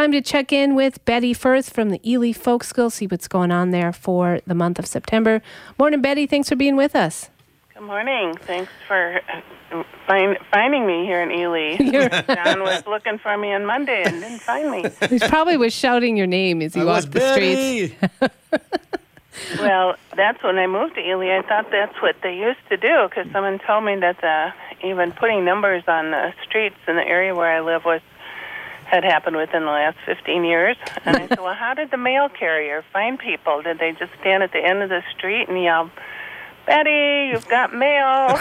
time to check in with Betty Firth from the Ely Folk School, see what's going on there for the month of September. Morning, Betty. Thanks for being with us. Good morning. Thanks for finding me here in Ely. John was looking for me on Monday and didn't find me. He probably was shouting your name as you walked the streets. Well, that's when I moved to Ely. I thought that's what they used to do because someone told me that even putting numbers on the streets in the area where I live had happened within the last 15 years. And I said, well, how did the mail carrier find people? Did they just stand at the end of the street and yell, Betty, you've got mail?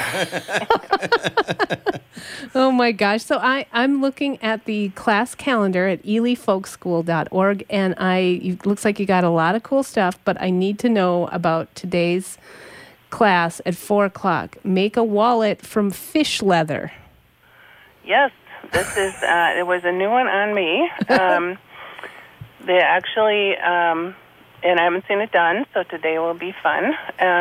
Oh, my gosh. So I'm looking at the class calendar at elyfolkschool.org, and it looks like you got a lot of cool stuff, but I need to know about today's class at 4 o'clock. Make a wallet from fish leather. Yes, this is, it was a new one on me. They actually, and I haven't seen it done, so today will be fun.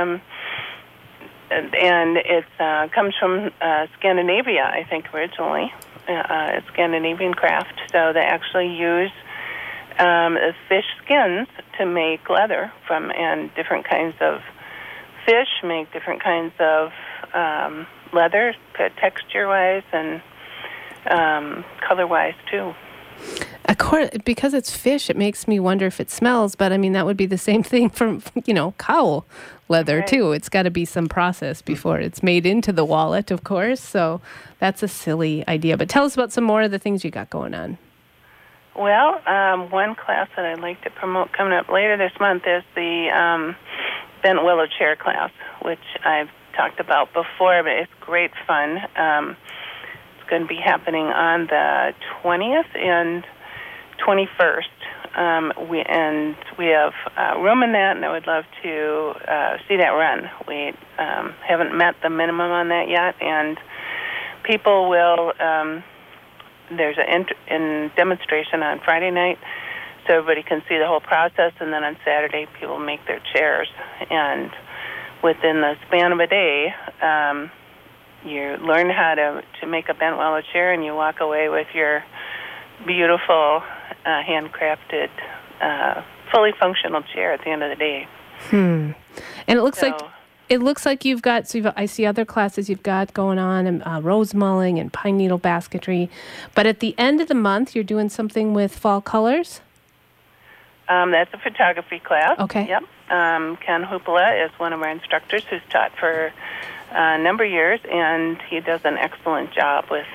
And it comes from Scandinavia, I think, originally. It's Scandinavian craft. So they actually use fish skins to make leather from, and different kinds of fish make different kinds of leather, texture-wise and color-wise, too. Because it's fish, it makes me wonder if it smells, but I mean, that would be the same thing from, cow leather, right, too. It's got to be some process before it's made into the wallet, of course, so that's a silly idea. But tell us about some more of the things you got going on. Well, one class that I'd like to promote coming up later this month is the bent willow chair class, which I've talked about before, but it's great fun. It's going to be happening on the 20th and 21st. We have room in that, and I would love to see that run. We haven't met the minimum on that yet, and people will. There's a demonstration on Friday night, so everybody can see the whole process, and then on Saturday, people make their chairs. And within the span of a day, you learn how to make a bent willow chair, and you walk away with your beautiful, handcrafted, fully functional chair at the end of the day. And it looks like you've got. So I see other classes you've got going on, rose mulling and pine needle basketry. But at the end of the month, you're doing something with fall colors. That's a photography class. Okay. Yep. Ken Hupala is one of our instructors who's taught for a number of years, and he does an excellent job with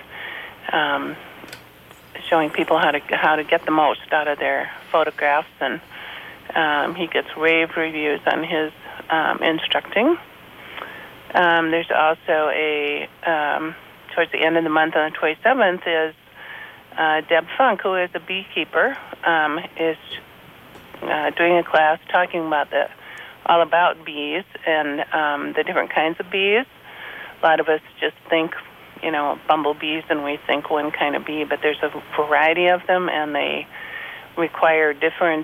showing people how to get the most out of their photographs, and he gets rave reviews on his instructing. There's also towards the end of the month on the 27th is Deb Funk, who is a beekeeper, is doing a class talking about all about bees and the different kinds of bees. A lot of us just think, bumblebees, and we think one kind of bee, but there's a variety of them, and they require different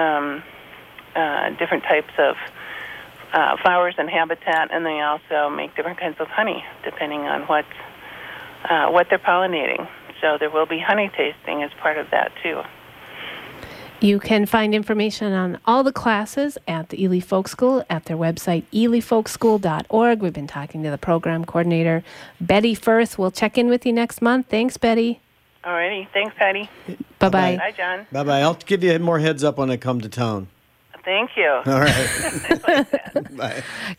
types of flowers and habitat, and they also make different kinds of honey depending on what they're pollinating. So there will be honey tasting as part of that too. You can find information on all the classes at the Ely Folk School at their website, elyfolkschool.org. We've been talking to the program coordinator, Betty Firth. We'll check in with you next month. Thanks, Betty. All righty. Thanks, Patty. Bye-bye. Bye, John. Bye-bye. I'll give you more heads up when I come to town. Thank you. All right. Bye.